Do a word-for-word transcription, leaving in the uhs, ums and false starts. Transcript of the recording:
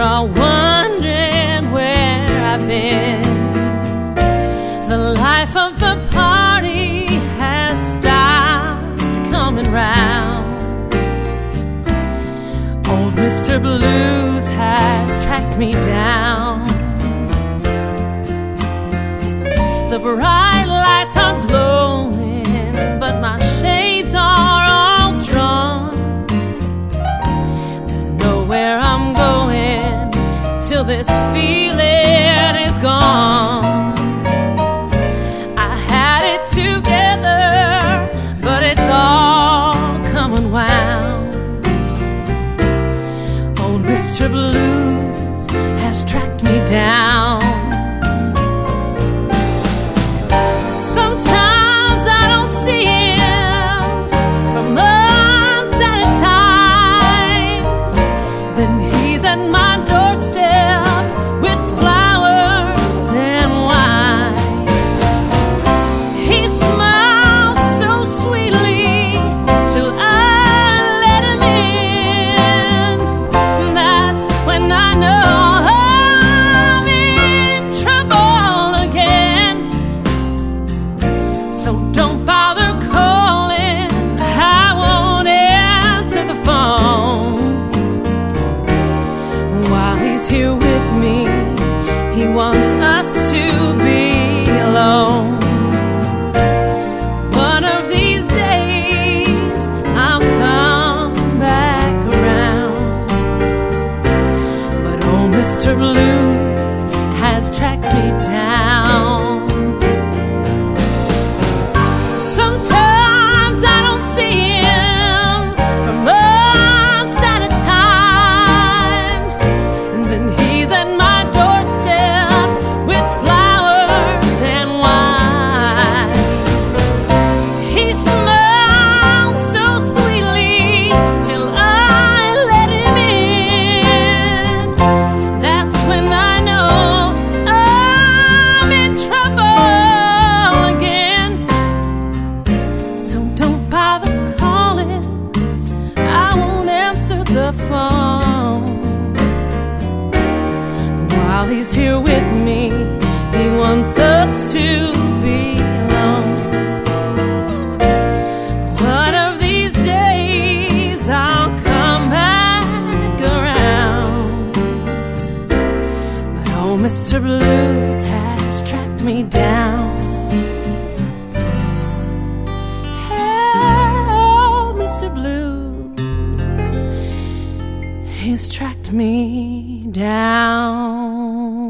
all wondering where I've been. The life of the party has stopped coming round. Old Mister Blues has tracked me down. The bright lights are glowing, but my shades are all drawn. There's nowhere I'm going till this feeling is gone. I had it together, but it's all come unwound. Old Mister Blues has tracked me down. Here with me, he wants us to be alone. One of these days I'll come back around, but old Mister Blues has tracked me down. Sometimes I don't see him for months at a time. Then he's at my doorstep with flowers and wine. He smiles so sweetly till I let him in. That's when I know I'm in trouble again. So don't bother calling, I won't answer the phone. While he's here with me, he wants us to be alone. One of these days I'll come back around, but old Mister Blues has tracked me down. Oh, Mister Blues, he's tracked me down.